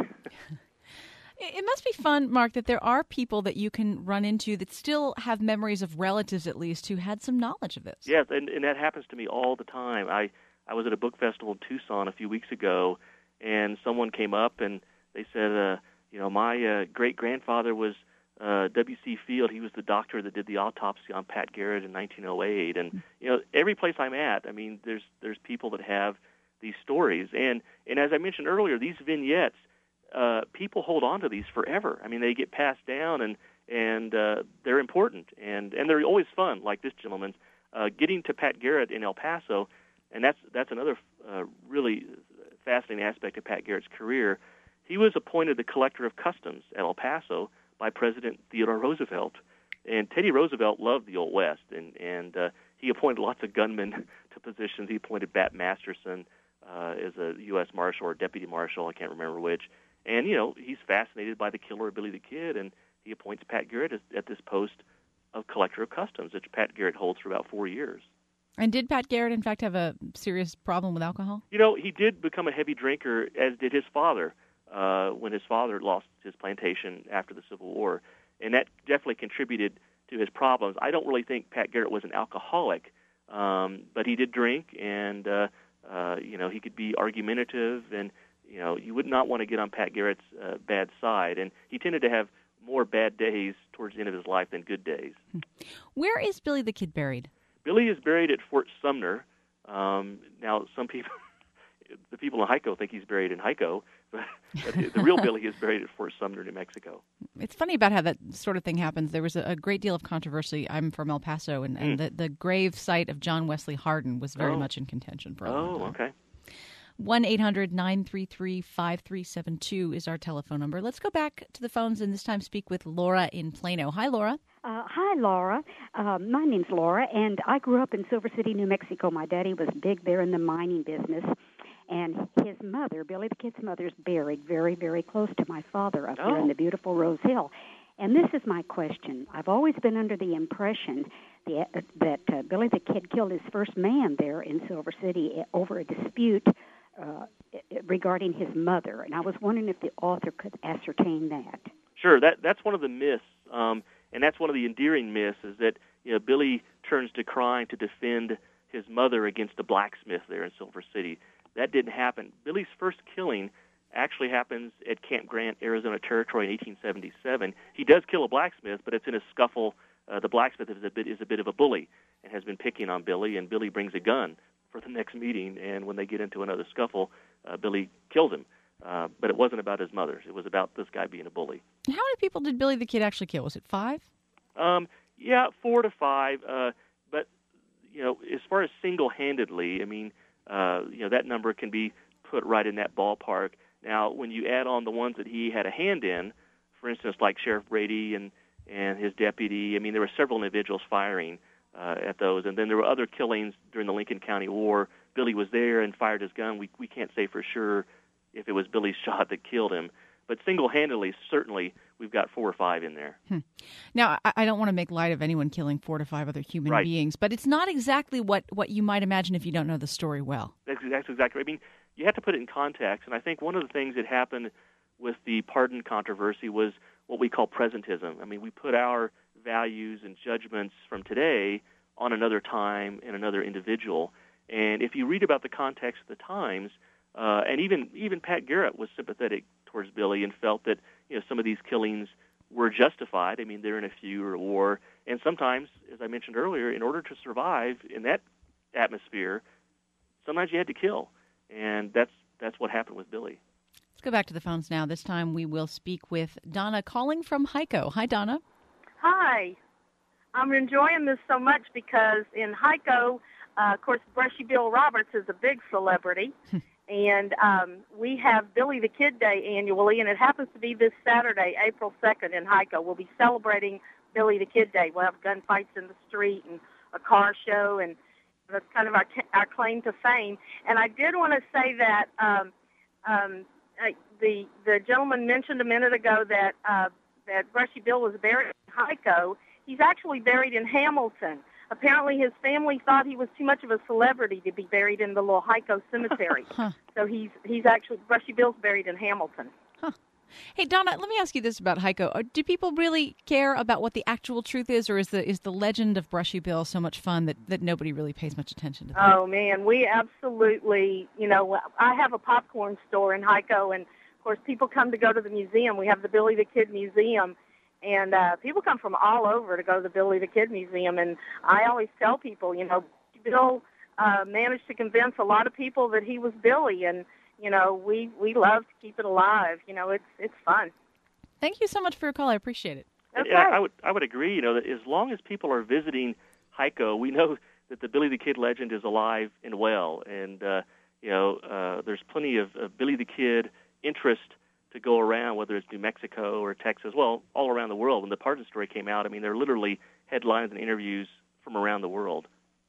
It must be fun, Mark, that there are people that you can run into that still have memories of relatives, at least, who had some knowledge of this. Yes, and, and that happens to me all the time. I, I was at a book festival in Tucson a few weeks ago, and someone came up and they said, uh, you know, my uh, great-grandfather was uh, W C Field. He was the doctor that did the autopsy on Pat Garrett in nineteen oh eight. And, you know, every place I'm at, I mean, there's there's people that have these stories. And, and as I mentioned earlier, these vignettes, uh, people hold on to these forever. I mean, they get passed down, and, and uh, they're important. And, and they're always fun, like this gentleman's. Uh, getting to Pat Garrett in El Paso, and that's that's another uh, really fascinating aspect of Pat Garrett's career. He was appointed the collector of customs at El Paso by President Theodore Roosevelt. And Teddy Roosevelt loved the Old West, and, and uh, he appointed lots of gunmen to positions. He appointed Bat Masterson uh, as a U S Marshal or Deputy Marshal, I can't remember which. And, you know, he's fascinated by the killer of Billy the Kid, and he appoints Pat Garrett as, at this post of collector of customs, which Pat Garrett holds for about four years. And did Pat Garrett, in fact, have a serious problem with alcohol? You know, he did become a heavy drinker, as did his father, uh, when his father lost his plantation after the Civil War. And that definitely contributed to his problems. I don't really think Pat Garrett was an alcoholic, um, but he did drink, and, uh, uh, you know, he could be argumentative, and, you know, you would not want to get on Pat Garrett's uh, bad side. And he tended to have more bad days towards the end of his life than good days. Where is Billy the Kid buried? Billy is buried at Fort Sumner. Um, now, some people, the people in Hico think he's buried in Hico, but, but the real Billy is buried at Fort Sumner, New Mexico. It's funny about how that sort of thing happens. There was a, a great deal of controversy. I'm from El Paso, and, and mm. the, the grave site of John Wesley Hardin was very oh. much in contention for a long time. Oh, okay. one eight hundred nine three three five three seven two is our telephone number. Let's go back to the phones and this time speak with Laura in Plano. Hi, Laura. Uh, hi, Laura. Uh, my name's Laura, and I grew up in Silver City, New Mexico. My daddy was big there in the mining business, and his mother, Billy the Kid's mother, is buried very, very close to my father up oh. there in the beautiful Rose Hill. And this is my question. I've always been under the impression that, that uh, Billy the Kid killed his first man there in Silver City over a dispute Uh, regarding his mother, and I was wondering if the author could ascertain that. Sure, that that's one of the myths, um, and that's one of the endearing myths, is that, you know, Billy turns to crime to defend his mother against a blacksmith there in Silver City. That didn't happen. Billy's first killing actually happens at Camp Grant, Arizona Territory in eighteen seventy-seven. He does kill a blacksmith, but it's in a scuffle. Uh, the blacksmith is a bit is a bit of a bully and has been picking on Billy, and Billy brings a gun for the next meeting, and when they get into another scuffle, uh, Billy kills him. Uh, but it wasn't about his mother. It was about this guy being a bully. How many people did Billy the Kid actually kill? Was it five? Um, yeah, four to five. Uh, but, you know, as far as single-handedly, I mean, uh, you know, that number can be put right in that ballpark. Now, when you add on the ones that he had a hand in, for instance, like Sheriff Brady and, and his deputy, I mean, there were several individuals firing uh, at those. And then there were other killings during the Lincoln County War. Billy was there and fired his gun. We we can't say for sure if it was Billy's shot that killed him. But single-handedly, certainly, we've got four or five in there. Hmm. Now, I, I don't want to make light of anyone killing four to five other human right. beings, but it's not exactly what, what you might imagine if you don't know the story well. That's, that's exactly right. I mean, you have to put it in context, and I think one of the things that happened with the pardon controversy was what we call presentism. I mean, we put our values and judgments from today on another time and another individual. And if you read about the context of the times, uh, and even even Pat Garrett was sympathetic towards Billy and felt that, you know, some of these killings were justified. I mean, they're in a feud or a war, and sometimes, as I mentioned earlier, in order to survive in that atmosphere, sometimes you had to kill, and that's that's what happened with Billy. Let's go back to the phones now. This time we will speak with Donna calling from Hico. Hi, Donna. Hi. I'm enjoying this so much because in Hico, uh, of course, Brushy Bill Roberts is a big celebrity, and um, we have Billy the Kid Day annually, and it happens to be this Saturday, April second in Hico. We'll be celebrating Billy the Kid Day. We'll have gunfights in the street and a car show, and that's kind of our, t- our claim to fame. And I did want to say that um, um, uh, the the gentleman mentioned a minute ago that uh, that Brushy Bill was buried in Hico. He's actually buried in Hamilton. Apparently his family thought he was too much of a celebrity to be buried in the little Hico cemetery. Huh. So he's he's actually, Brushy Bill's buried in Hamilton. Huh. Hey, Donna, let me ask you this about Hico. Do people really care about what the actual truth is, or is the is the legend of Brushy Bill so much fun that, that nobody really pays much attention to that? Oh, man, we absolutely, you know, I have a popcorn store in Hico, and, of course, people come to go to the museum. We have the Billy the Kid Museum, and uh, people come from all over to go to the Billy the Kid Museum, and I always tell people, you know, Bill uh, managed to convince a lot of people that he was Billy, and, you know, we, we love to keep it alive. You know, it's it's fun. Thank you so much for your call. I appreciate it. Okay. Yeah, I would I would agree. You know, that as long as people are visiting Hico, we know that the Billy the Kid legend is alive and well, and uh, you know, uh, there's plenty of, of Billy the Kid interest to go around, whether it's New Mexico or Texas, well, all around the world. When the pardon story came out, I mean, there are literally headlines and interviews from around the world.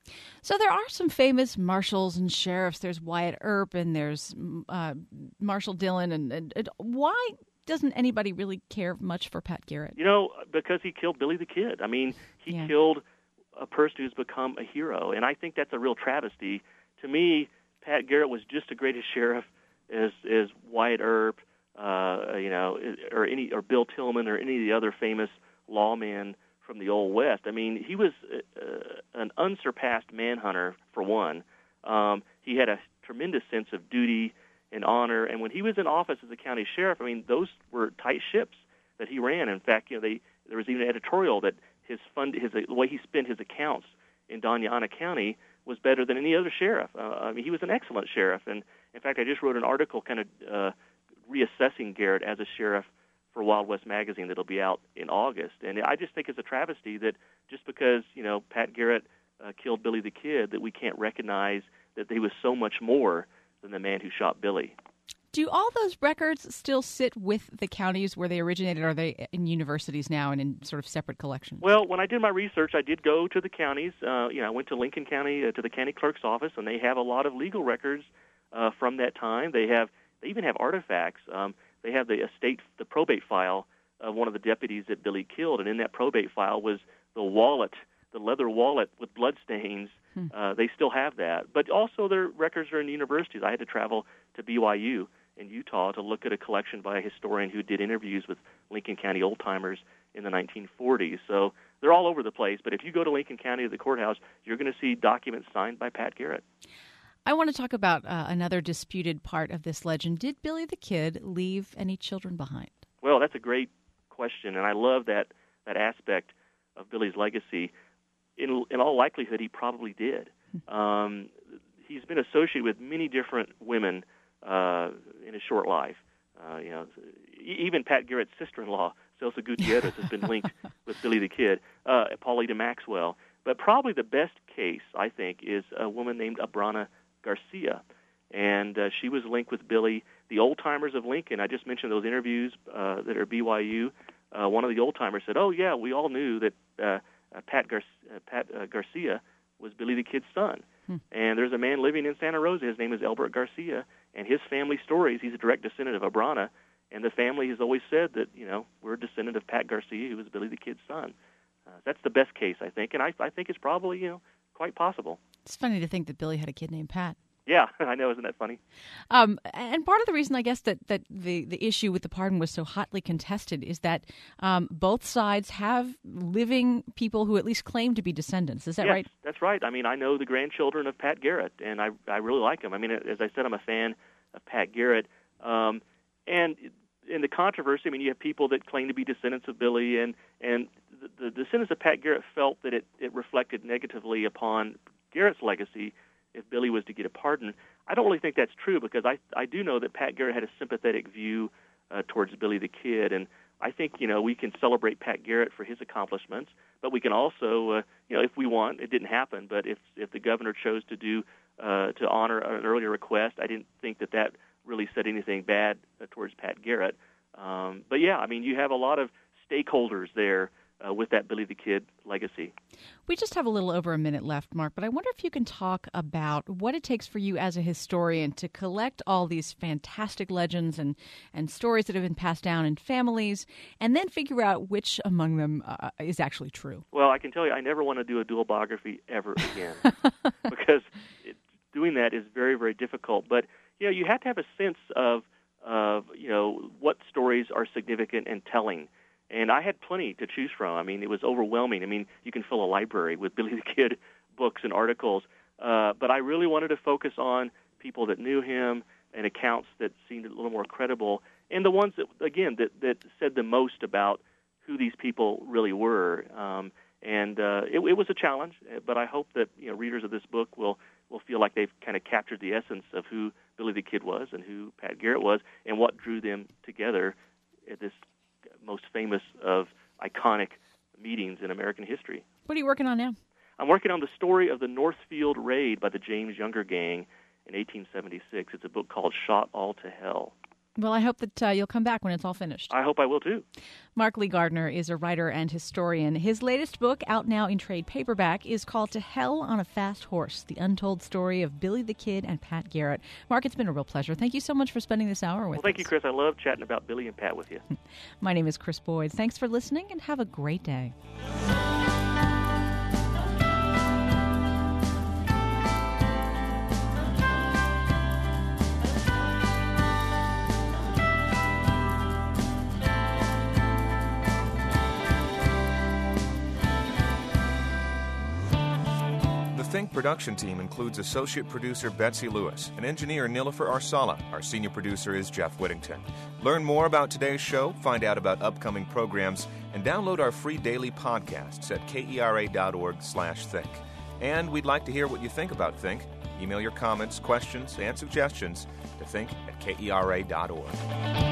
So there are some famous marshals and sheriffs. There's Wyatt Earp and there's uh, Marshal Dillon. And, and, and why doesn't anybody really care much for Pat Garrett? You know, because he killed Billy the Kid. I mean, he yeah. killed a person who's become a hero, and I think that's a real travesty. To me, Pat Garrett was just as great a sheriff as, as Wyatt Earp, uh, you know, or any or Bill Tillman or any of the other famous lawmen from the Old West. I mean, he was uh, an unsurpassed manhunter, for one. Um, he had a tremendous sense of duty and honor, and when he was in office as a county sheriff, I mean, those were tight ships that he ran. In fact, you know, they there was even an editorial that his fund, his the way he spent his accounts in Doñana County was better than any other sheriff. Uh, I mean, he was an excellent sheriff, and in fact, I just wrote an article kind of uh, reassessing Garrett as a sheriff for Wild West Magazine that'll be out in August. And I just think it's a travesty that just because, you know, Pat Garrett uh, killed Billy the Kid, that we can't recognize that he was so much more than the man who shot Billy. Do all those records still sit with the counties where they originated? Or are they in universities now and in sort of separate collections? Well, when I did my research, I did go to the counties. Uh, you know, I went to Lincoln County, uh, to the county clerk's office, and they have a lot of legal records uh, from that time. They have, they even have artifacts. Um, They have the estate, the probate file of one of the deputies that Billy killed, and in that probate file was the wallet, the leather wallet with bloodstains. Hmm. Uh, they still have that. But also their records are in universities. I had to travel to B Y U in Utah to look at a collection by a historian who did interviews with Lincoln County old-timers in the nineteen forties. So they're all over the place. But if you go to Lincoln County to the courthouse, you're going to see documents signed by Pat Garrett. I want to talk about uh, another disputed part of this legend. Did Billy the Kid leave any children behind? Well, that's a great question, and I love that, that aspect of Billy's legacy. In, in all likelihood, he probably did. Um, he's been associated with many different women uh, in his short life. Uh, you know, even Pat Garrett's sister-in-law, Celsa Gutierrez, has been linked with Billy the Kid, uh, Paulita Maxwell. But probably the best case, I think, is a woman named Abrana Garcia. And uh, she was linked with Billy. The old-timers of Lincoln, I just mentioned those interviews uh, that are B Y U. Uh, one of the old-timers said, oh, yeah, we all knew that uh, uh, Pat, Gar- uh, Pat uh, Garcia was Billy the Kid's son. Hmm. And there's a man living in Santa Rosa. His name is Elbert Garcia. And his family stories, he's a direct descendant of Abrana. And the family has always said that, you know, we're a descendant of Pat Garcia, who was Billy the Kid's son. Uh, that's the best case, I think. And I, I think it's probably, you know, quite possible. It's funny to think that Billy had a kid named Pat. Yeah, I know. Isn't that funny? Um, and part of the reason, I guess, that, that the, the issue with the pardon was so hotly contested is that um, both sides have living people who at least claim to be descendants. Is that yes, right? That's right. I mean, I know the grandchildren of Pat Garrett, and I, I really like them. I mean, as I said, I'm a fan of Pat Garrett. Um, and in the controversy, I mean, you have people that claim to be descendants of Billy, and, and the, the descendants of Pat Garrett felt that it, it reflected negatively upon Garrett's legacy if Billy was to get a pardon. I don't really think that's true, because I I do know that Pat Garrett had a sympathetic view uh, towards Billy the Kid, and I think, you know, we can celebrate Pat Garrett for his accomplishments, but we can also, uh, you know, if we want, it didn't happen, but if if the governor chose to do uh, to honor an earlier request, I didn't think that that really said anything bad uh, towards Pat Garrett. Um, but yeah, I mean, you have a lot of stakeholders there Uh, with that Billy the Kid legacy. We just have a little over a minute left, Mark, but I wonder if you can talk about what it takes for you as a historian to collect all these fantastic legends and, and stories that have been passed down in families, and then figure out which among them uh, is actually true. Well, I can tell you, I never want to do a dual biography ever again, because it, doing that is very, very difficult. But, you know, you have to have a sense of, of, you know, what stories are significant and telling. And I had plenty to choose from. I mean, it was overwhelming. I mean, you can fill a library with Billy the Kid books and articles. Uh, but I really wanted to focus on people that knew him and accounts that seemed a little more credible, and the ones that, again, that, that said the most about who these people really were. Um, and uh, it, it was a challenge, but I hope that, you know, readers of this book will, will feel like they've kind of captured the essence of who Billy the Kid was and who Pat Garrett was and what drew them together at this most famous of iconic meetings in American history. What are you working on now? I'm working on the story of the Northfield Raid by the James Younger Gang in eighteen seventy-six. It's a book called Shot All to Hell. Well, I hope that uh, you'll come back when it's all finished. I hope I will, too. Mark Lee Gardner is a writer and historian. His latest book, out now in trade paperback, is called To Hell on a Fast Horse, the untold story of Billy the Kid and Pat Garrett. Mark, it's been a real pleasure. Thank you so much for spending this hour with us. Well, thank us. you, Chris. I love chatting about Billy and Pat with you. My name is Chris Boyd. Thanks for listening, and have a great day. The Think production team includes associate producer Betsy Lewis and engineer Nilofer Arsala. Our senior producer is Jeff Whittington. Learn more about today's show, find out about upcoming programs, and download our free daily podcasts at kera.org slash think. And we'd like to hear what you think about Think. Email your comments, questions, and suggestions to think at kera dot org.